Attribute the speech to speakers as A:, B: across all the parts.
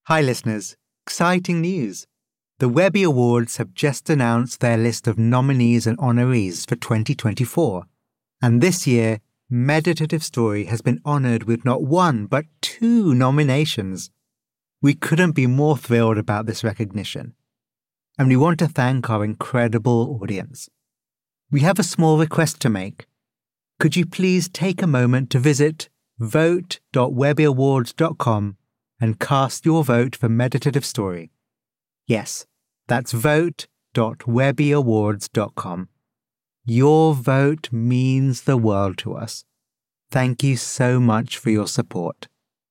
A: Hi listeners, exciting news! The Webby Awards have just announced their list of nominees and honorees for 2024. And this year, Meditative Story has been honoured with not one but 2 nominations. We couldn't be more thrilled about this recognition. And we want to thank our incredible audience. We have a small request to make. Could you please take a moment to visit vote.webbyawards.com and cast your vote for Meditative Story? Yes, that's vote.webbyawards.com. Your vote means the world to us. Thank you so much for your support.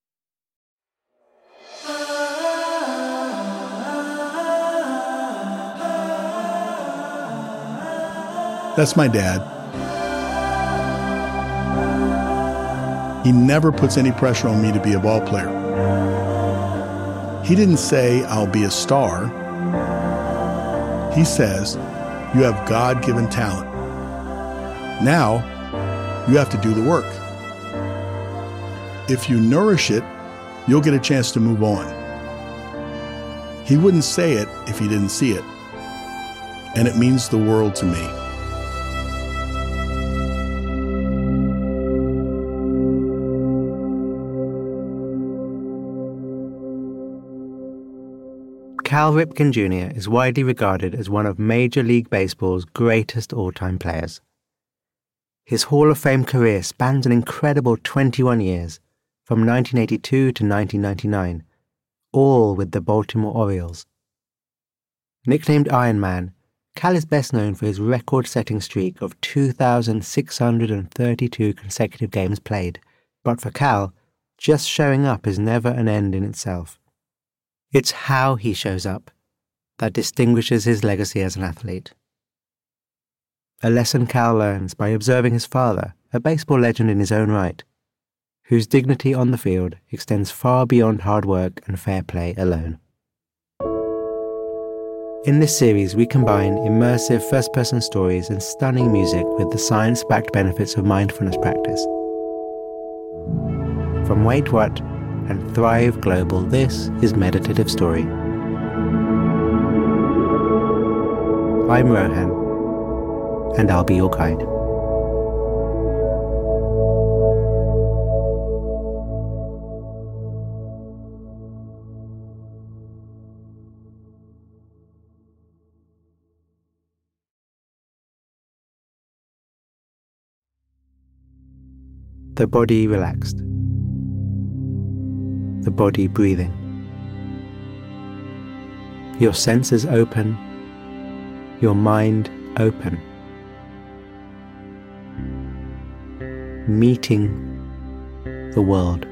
B: That's my dad. He never puts any pressure on me to be a ball player. He didn't say, I'll be a star. He says, you have God-given talent. Now, you have to do the work. If you nourish it, you'll get a chance to move on. He wouldn't say it if he didn't see it. And it means the world to me.
A: Cal Ripken Jr. is widely regarded as one of Major League Baseball's greatest all-time players. His Hall of Fame career spans an incredible 21 years, from 1982 to 1999, all with the Baltimore Orioles. Nicknamed Iron Man, Cal is best known for his record-setting streak of 2,632 consecutive games played, but for Cal, just showing up is never an end in itself. It's how he shows up that distinguishes his legacy as an athlete. A lesson Cal learns by observing his father, a baseball legend in his own right, whose dignity on the field extends far beyond hard work and fair play alone. In this series, we combine immersive first-person stories and stunning music with the science-backed benefits of mindfulness practice. From Wait What and Thrive Global, this is Meditative Story. I'm Rohan, and I'll be your guide. The body relaxed. The body breathing. Your senses open, your mind open. Meeting the world.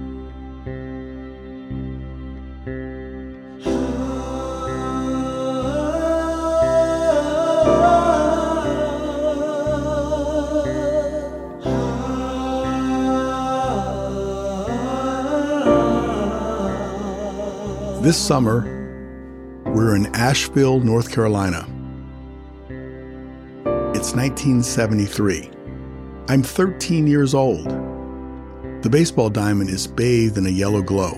B: This summer, we're in Asheville, North Carolina. It's 1973. I'm 13 years old. The baseball diamond is bathed in a yellow glow.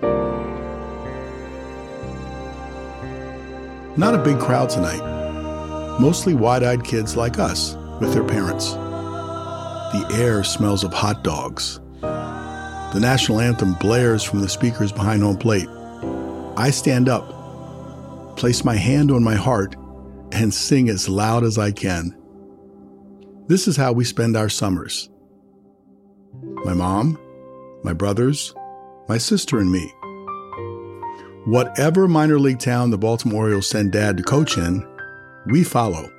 B: Not a big crowd tonight. Mostly wide-eyed kids like us with their parents. The air smells of hot dogs. The national anthem blares from the speakers behind home plate. I stand up, place my hand on my heart, and sing as loud as I can. This is how we spend our summers. My mom, my brothers, my sister, and me. Whatever minor league town the Baltimore Orioles send Dad to coach in, we follow.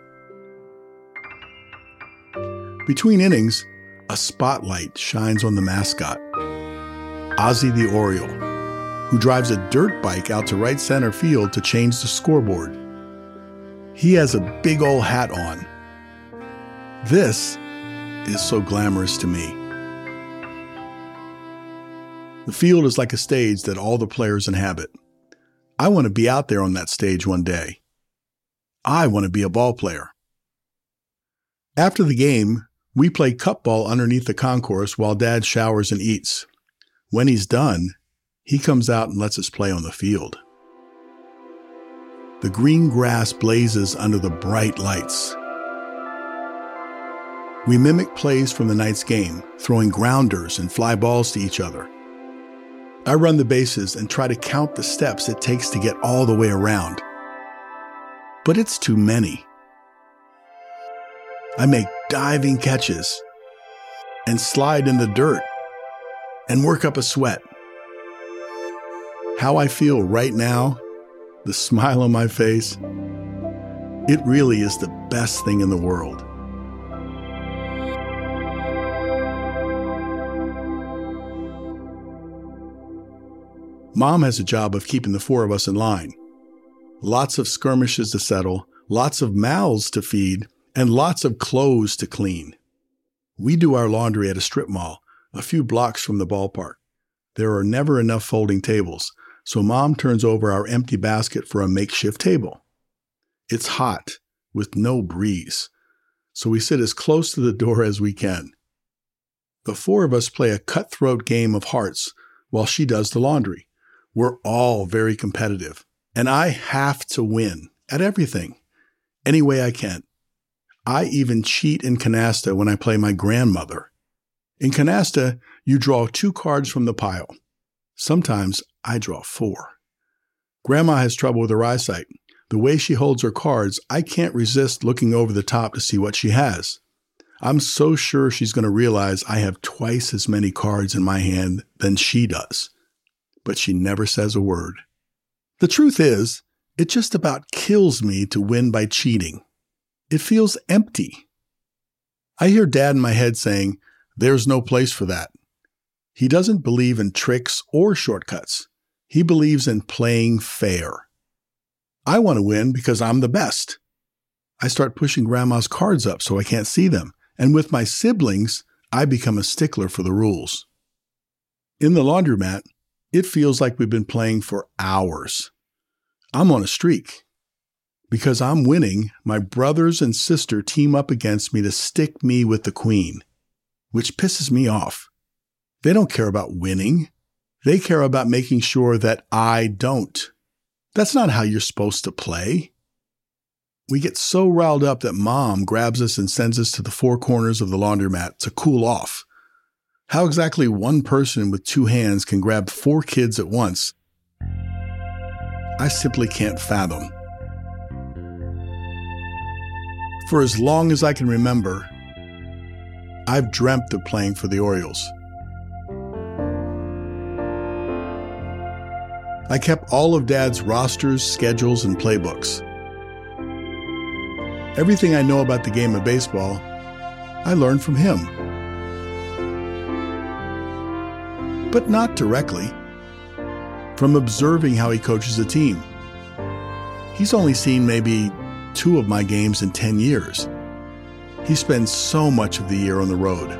B: Between innings, a spotlight shines on the mascot, Ozzie the Oriole, who drives a dirt bike out to right center field to change the scoreboard. He has a big old hat on. This is so glamorous to me. The field is like a stage that all the players inhabit. I want to be out there on that stage one day. I want to be a ball player. After the game, we play cup ball underneath the concourse while Dad showers and eats. When he's done, he comes out and lets us play on the field. The green grass blazes under the bright lights. We mimic plays from the night's game, throwing grounders and fly balls to each other. I run the bases and try to count the steps it takes to get all the way around. But it's too many. I make diving catches and slide in the dirt and work up a sweat. How I feel right now, the smile on my face, it really is the best thing in the world. Mom has a job of keeping the four of us in line. Lots of skirmishes to settle, lots of mouths to feed, and lots of clothes to clean. We do our laundry at a strip mall, a few blocks from the ballpark. There are never enough folding tables, so Mom turns over our empty basket for a makeshift table. It's hot, with no breeze, so we sit as close to the door as we can. The four of us play a cutthroat game of hearts while she does the laundry. We're all very competitive, and I have to win at everything, any way I can. I even cheat in canasta when I play my grandmother. In canasta, you draw 2 cards from the pile. Sometimes I draw 4. Grandma has trouble with her eyesight. The way she holds her cards, I can't resist looking over the top to see what she has. I'm so sure she's going to realize I have twice as many cards in my hand than she does. But she never says a word. The truth is, it just about kills me to win by cheating. It feels empty. I hear Dad in my head saying, "There's no place for that." He doesn't believe in tricks or shortcuts. He believes in playing fair. I want to win because I'm the best. I start pushing Grandma's cards up so I can't see them, and with my siblings, I become a stickler for the rules. In the laundromat, it feels like we've been playing for hours. I'm on a streak. Because I'm winning, my brothers and sister team up against me to stick me with the queen, which pisses me off. They don't care about winning. They care about making sure that I don't. That's not how you're supposed to play. We get so riled up that Mom grabs us and sends us to the 4 corners of the laundromat to cool off. How exactly one person with 2 hands can grab 4 kids at once, I simply can't fathom. For as long as I can remember, I've dreamt of playing for the Orioles. I kept all of Dad's rosters, schedules, and playbooks. Everything I know about the game of baseball, I learned from him. But not directly. From observing how he coaches a team. He's only seen maybe 2 of my games in 10 years. He spends so much of the year on the road.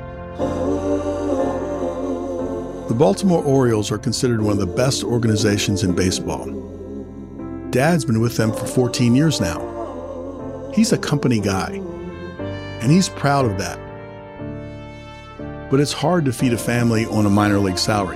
B: The Baltimore Orioles are considered one of the best organizations in baseball. Dad's been with them for 14 years now. He's a company guy, and he's proud of that. But it's hard to feed a family on a minor league salary.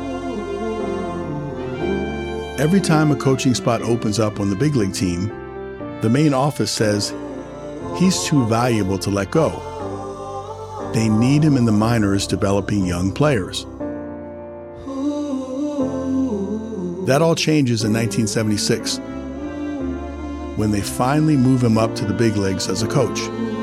B: Every time a coaching spot opens up on the big league team, the main office says he's too valuable to let go. They need him in the minors developing young players. That all changes in 1976, when they finally move him up to the big leagues as a coach.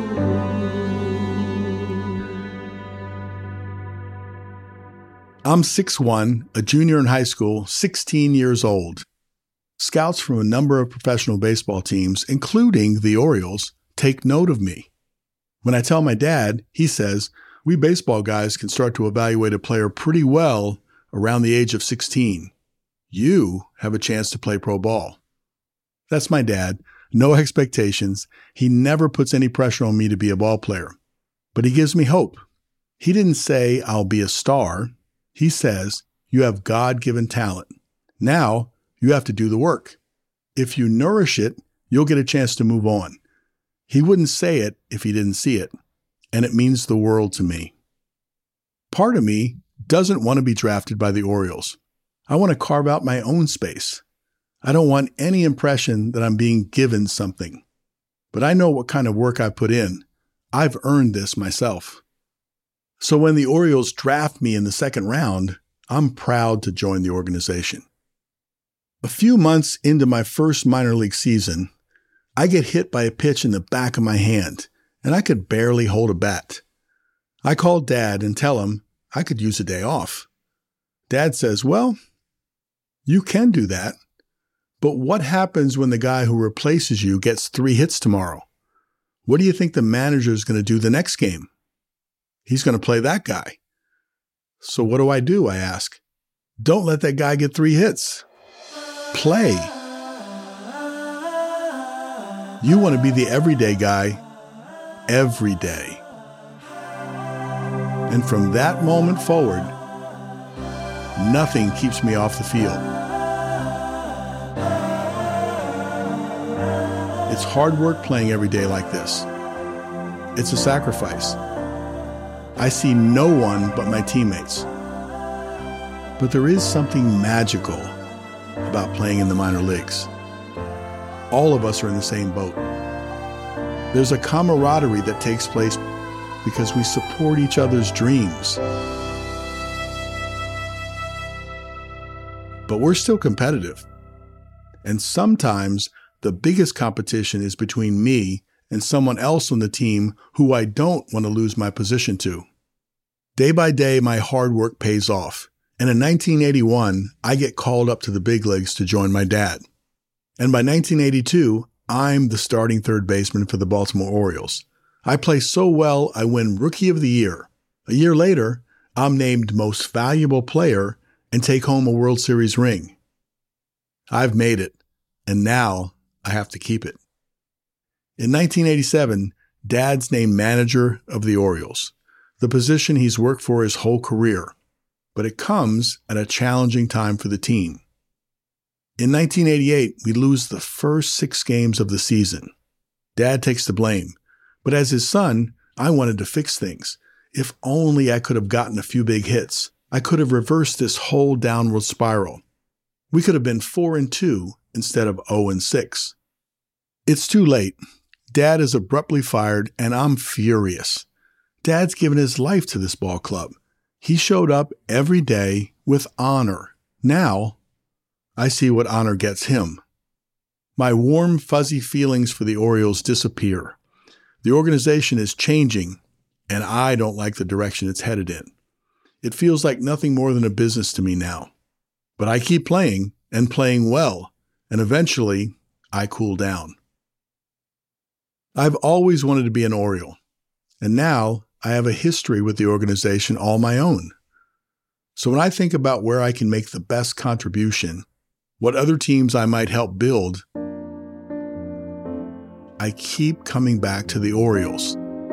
B: I'm 6'1", a junior in high school, 16 years old. Scouts from a number of professional baseball teams, including the Orioles, take note of me. When I tell my dad, he says, "We baseball guys can start to evaluate a player pretty well around the age of 16. You have a chance to play pro ball." That's my dad. No expectations. He never puts any pressure on me to be a ball player. But he gives me hope. He didn't say I'll be a star. He says, you have God-given talent. Now you have to do the work. If you nourish it, you'll get a chance to move on. He wouldn't say it if he didn't see it. And it means the world to me. Part of me doesn't want to be drafted by the Orioles. I want to carve out my own space. I don't want any impression that I'm being given something. But I know what kind of work I put in. I've earned this myself. So when the Orioles draft me in the second round, I'm proud to join the organization. A few months into my first minor league season, I get hit by a pitch in the back of my hand, and I could barely hold a bat. I call Dad and tell him I could use a day off. Dad says, well, you can do that, but what happens when the guy who replaces you gets 3 hits tomorrow? What do you think the manager is going to do the next game? He's going to play that guy. So what do? I ask. Don't let that guy get 3 hits. Play. You want to be the everyday guy every day. And from that moment forward, nothing keeps me off the field. It's hard work playing every day like this. It's a sacrifice. I see no one but my teammates. But there is something magical about playing in the minor leagues. All of us are in the same boat. There's a camaraderie that takes place because we support each other's dreams. But we're still competitive. And sometimes the biggest competition is between me and someone else on the team who I don't want to lose my position to. Day by day, my hard work pays off. And in 1981, I get called up to the big leagues to join my dad. And by 1982, I'm the starting third baseman for the Baltimore Orioles. I play so well, I win Rookie of the Year. A year later, I'm named Most Valuable Player and take home a World Series ring. I've made it, and now I have to keep it. In 1987, Dad's named manager of the Orioles, the position he's worked for his whole career. But it comes at a challenging time for the team. In 1988, we lose the first 6 games of the season. Dad takes the blame, but as his son, I wanted to fix things. If only I could have gotten a few big hits, I could have reversed this whole downward spiral. We could have been 4-2 instead of 0-6. It's too late. Dad is abruptly fired, and I'm furious. Dad's given his life to this ball club. He showed up every day with honor. Now, I see what honor gets him. My warm, fuzzy feelings for the Orioles disappear. The organization is changing, and I don't like the direction it's headed in. It feels like nothing more than a business to me now. But I keep playing, and playing well, and eventually, I cool down. I've always wanted to be an Oriole, and now I have a history with the organization all my own. So when I think about where I can make the best contribution, what other teams I might help build, I keep coming back to the Orioles.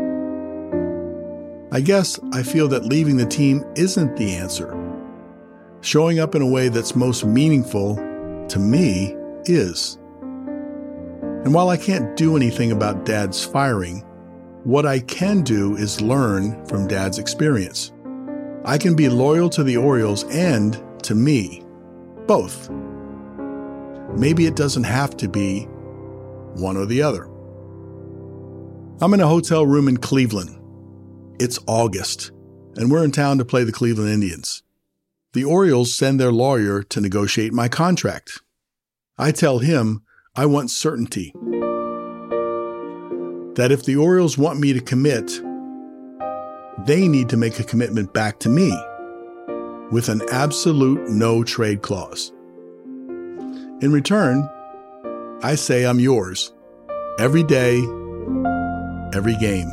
B: I guess I feel that leaving the team isn't the answer. Showing up in a way that's most meaningful to me is. And while I can't do anything about Dad's firing, what I can do is learn from Dad's experience. I can be loyal to the Orioles and to me, both. Maybe it doesn't have to be one or the other. I'm in a hotel room in Cleveland. It's August, and we're in town to play the Cleveland Indians. The Orioles send their lawyer to negotiate my contract. I tell him I want certainty. That if the Orioles want me to commit, they need to make a commitment back to me with an absolute no-trade clause. In return, I say I'm yours every day, every game.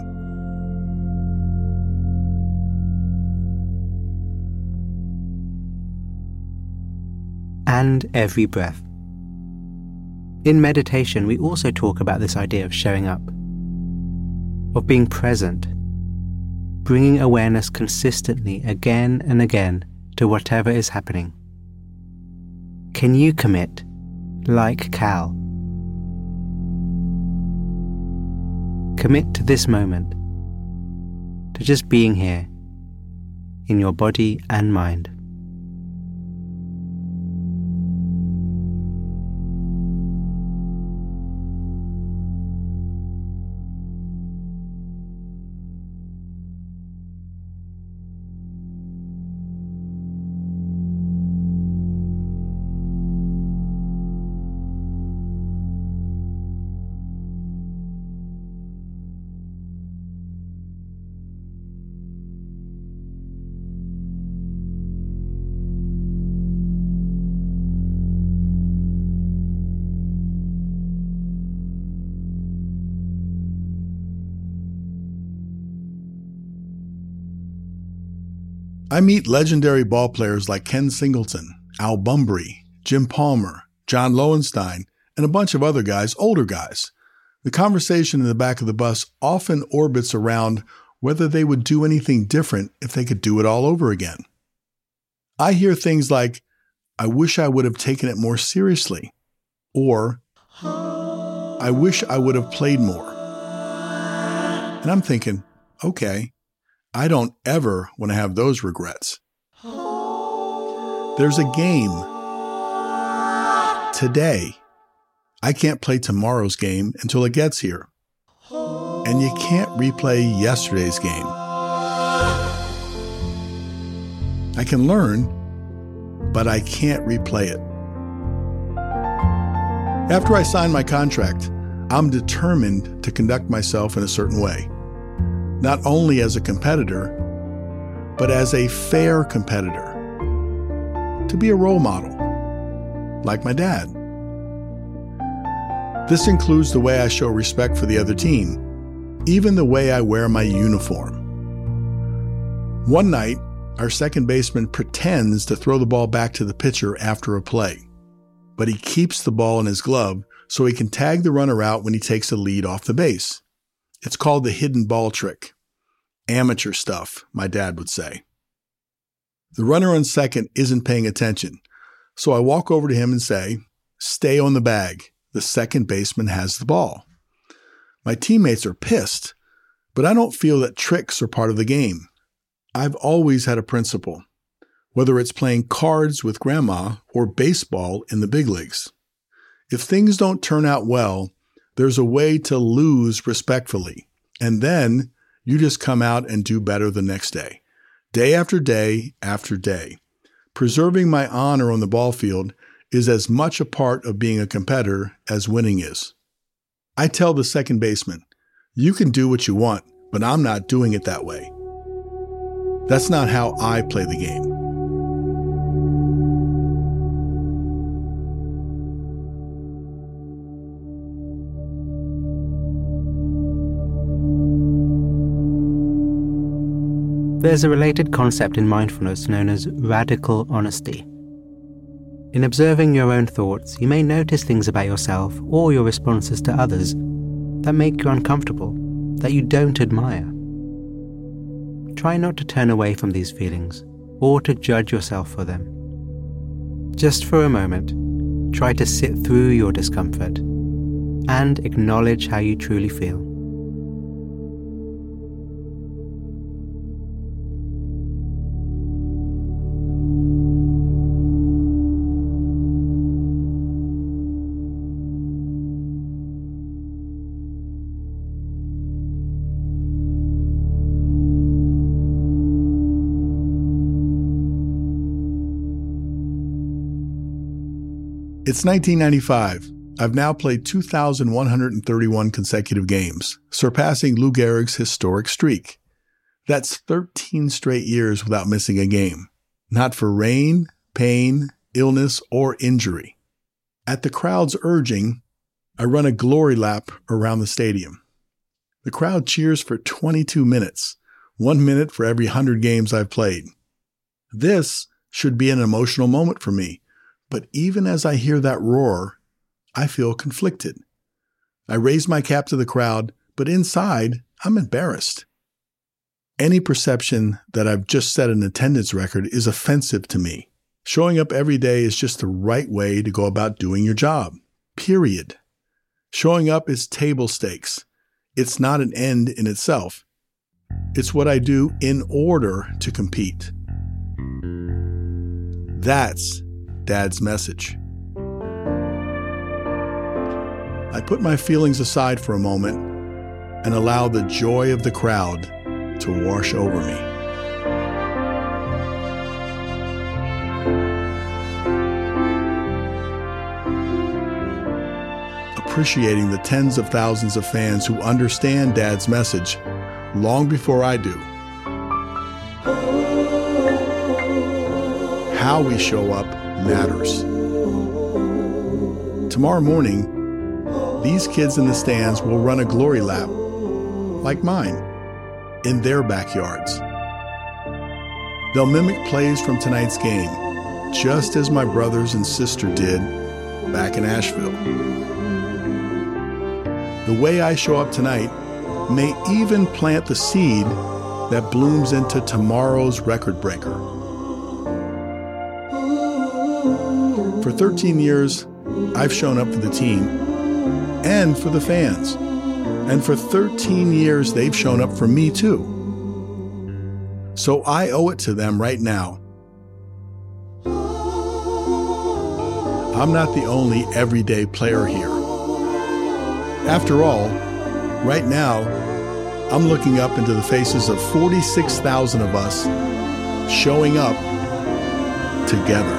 A: And every breath. In meditation, we also talk about this idea of showing up, of being present, bringing awareness consistently again and again to whatever is happening. Can you commit, like Cal? Commit to this moment, to just being here, in your body and mind.
B: I meet legendary ball players like Ken Singleton, Al Bunbury, Jim Palmer, John Lowenstein, and a bunch of other guys, older guys. The conversation in the back of the bus often orbits around whether they would do anything different if they could do it all over again. I hear things like, "I wish I would have taken it more seriously," or "I wish I would have played more." And I'm thinking, okay, I don't ever want to have those regrets. There's a game today. I can't play tomorrow's game until it gets here. And you can't replay yesterday's game. I can learn, but I can't replay it. After I sign my contract, I'm determined to conduct myself in a certain way. Not only as a competitor, but as a fair competitor. To be a role model, like my dad. This includes the way I show respect for the other team, even the way I wear my uniform. One night, our second baseman pretends to throw the ball back to the pitcher after a play, but he keeps the ball in his glove so he can tag the runner out when he takes a lead off the base. It's called the hidden ball trick. Amateur stuff, my dad would say. The runner on second isn't paying attention, so I walk over to him and say, "Stay on the bag. The second baseman has the ball." My teammates are pissed, but I don't feel that tricks are part of the game. I've always had a principle, whether it's playing cards with grandma or baseball in the big leagues. If things don't turn out well, there's a way to lose respectfully, and then you just come out and do better the next day. Day after day after day. Preserving my honor on the ball field is as much a part of being a competitor as winning is. I tell the second baseman, "You can do what you want, but I'm not doing it that way." That's not how I play the game.
A: There's a related concept in mindfulness known as radical honesty. In observing your own thoughts, you may notice things about yourself or your responses to others that make you uncomfortable, that you don't admire. Try not to turn away from these feelings or to judge yourself for them. Just for a moment, try to sit through your discomfort and acknowledge how you truly feel.
B: It's 1995. I've now played 2,131 consecutive games, surpassing Lou Gehrig's historic streak. That's 13 straight years without missing a game, not for rain, pain, illness, or injury. At the crowd's urging, I run a glory lap around the stadium. The crowd cheers for 22 minutes, 1 minute for every 100 games I've played. This should be an emotional moment for me. But even as I hear that roar, I feel conflicted. I raise my cap to the crowd, but inside, I'm embarrassed. Any perception that I've just set an attendance record is offensive to me. Showing up every day is just the right way to go about doing your job. Period. Showing up is table stakes. It's not an end in itself. It's what I do in order to compete. That's Dad's message. I put my feelings aside for a moment and allow the joy of the crowd to wash over me. Appreciating the tens of thousands of fans who understand Dad's message long before I do. How we show up matters. Tomorrow morning, these kids in the stands will run a glory lap, like mine, in their backyards. They'll mimic plays from tonight's game, just as my brothers and sister did back in Asheville. The way I show up tonight may even plant the seed that blooms into tomorrow's record breaker. For 13 years, I've shown up for the team and for the fans. And for 13 years, they've shown up for me too. So I owe it to them right now. I'm not the only everyday player here. After all, right now, I'm looking up into the faces of 46,000 of us showing up together.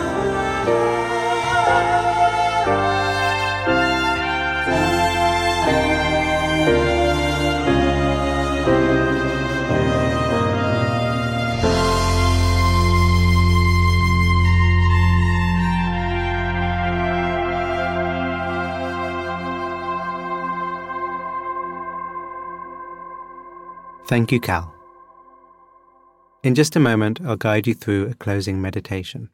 A: Thank you, Cal. In just a moment, I'll guide you through a closing meditation.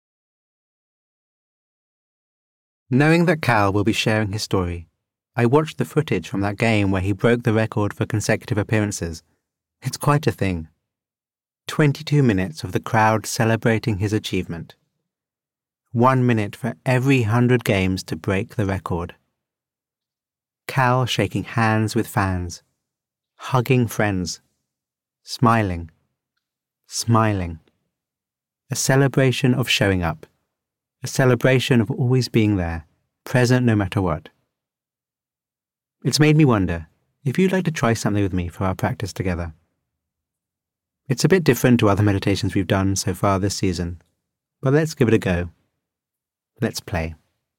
A: Knowing that Cal will be sharing his story, I watched the footage from that game where he broke the record for consecutive appearances. It's quite a thing. 22 minutes of the crowd celebrating his achievement. 1 minute for every 100 games to break the record. Cal shaking hands with fans, hugging friends, smiling. A celebration of showing up. A celebration of always being there, present no matter what. It's made me wonder if you'd like to try something with me for our practice together. It's a bit different to other meditations we've done so far this season, but let's give it a go. Let's play.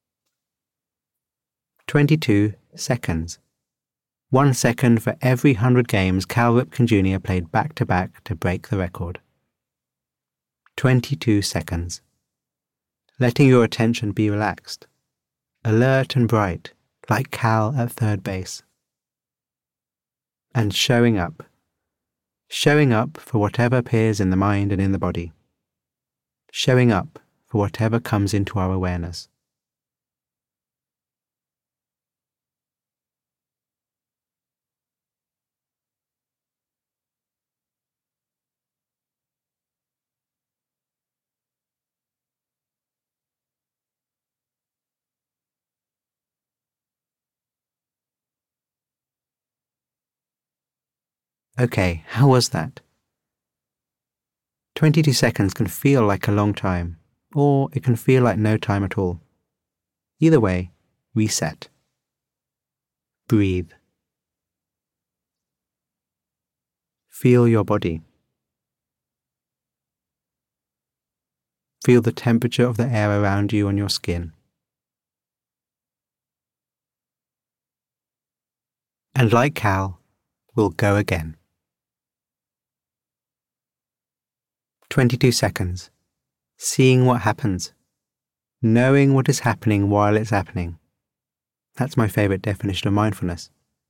A: 22 seconds. 1 second for every 100 games Cal Ripken Jr. played back-to-back to break the record. 22 seconds. Letting your attention be relaxed, alert and bright, like Cal at third base. And showing up. Showing up for whatever appears in the mind and in the body. Showing up for whatever comes into our awareness. Okay, how was that? 22 seconds can feel like a long time, or it can feel like no time at all. Either way, reset. Breathe. Feel your body. Feel the temperature of the air around you on your skin. And like Cal, we'll go again. 22 seconds. Seeing what happens. Knowing what is happening while it's happening. That's my favorite definition of mindfulness.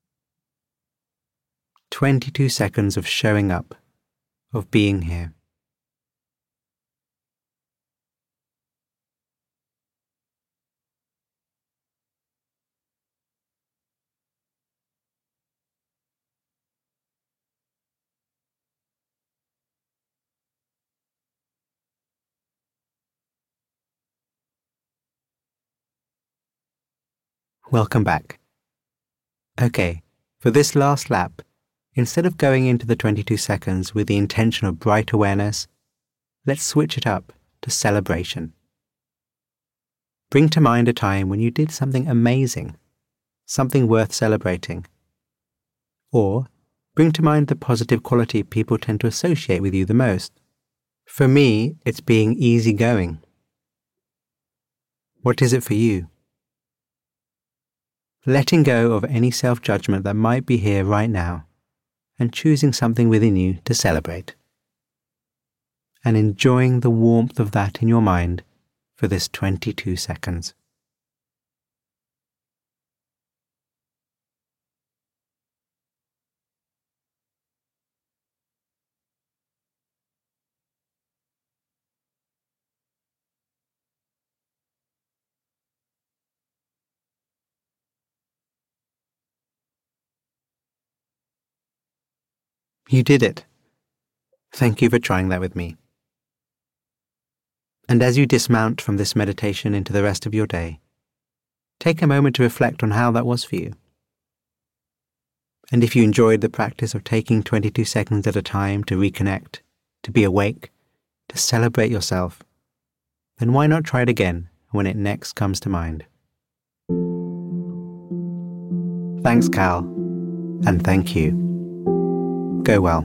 A: 22 seconds of showing up, of being here. Welcome back. Okay, for this last lap, instead of going into the 22 seconds with the intention of bright awareness, let's switch it up to celebration. Bring to mind a time when you did something amazing, something worth celebrating. Or bring to mind the positive quality people tend to associate with you the most. For me, it's being easygoing. What is it for you? Letting go of any self-judgment that might be here right now, and choosing something within you to celebrate. And enjoying the warmth of that in your mind for this 22 seconds. You did it. Thank you for trying that with me. And as you dismount from this meditation into the rest of your day, take a moment to reflect on how that was for you. And if you enjoyed the practice of taking 22 seconds at a time to reconnect, to be awake, to celebrate yourself, then why not try it again when it next comes to mind? Thanks, Cal, and thank you. Go well.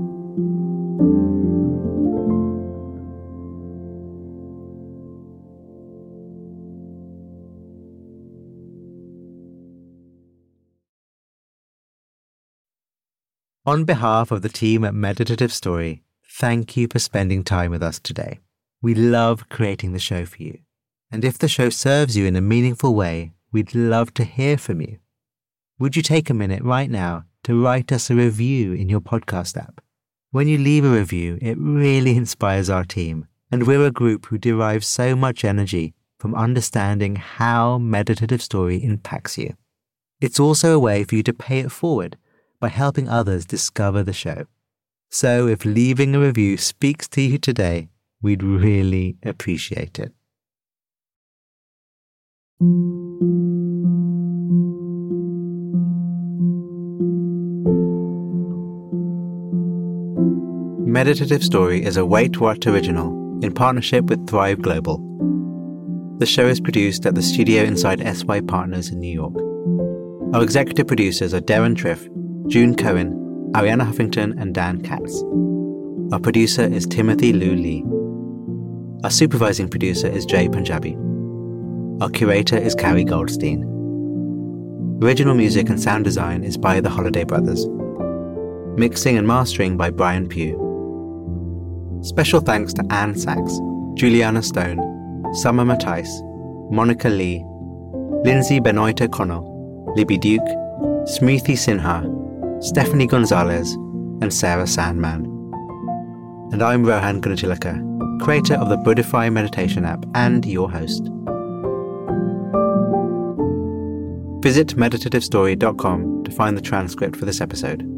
A: On behalf of the team at Meditative Story, thank you for spending time with us today. We love creating the show for you. And if the show serves you in a meaningful way, we'd love to hear from you. Would you take a minute right now to write us a review in your podcast app? When you leave a review, it really inspires our team, and we're a group who derive so much energy from understanding how Meditative Story impacts you. It's also a way for you to pay it forward by helping others discover the show. So if leaving a review speaks to you today, we'd really appreciate it. Meditative Story is a Wait What original in partnership with Thrive Global. The show is produced at the studio inside SY Partners in New York. Our executive producers are Darren Triff, June Cohen, Ariana Huffington, and Dan Katz. Our producer is Timothy Liu Lee. Our supervising producer is Jay Punjabi. Our curator is Carrie Goldstein. Original music and sound design is by the Holiday Brothers. Mixing and mastering by Brian Pugh. Special thanks to Anne Sachs, Juliana Stone, Summer Matthijs, Monica Lee, Lindsay Benoit O'Connell, Libby Duke, Smriti Sinha, Stephanie Gonzalez, and Sarah Sandman. And I'm Rohan Gunatilaka, creator of the Buddhify meditation app and your host. Visit meditativestory.com to find the transcript for this episode.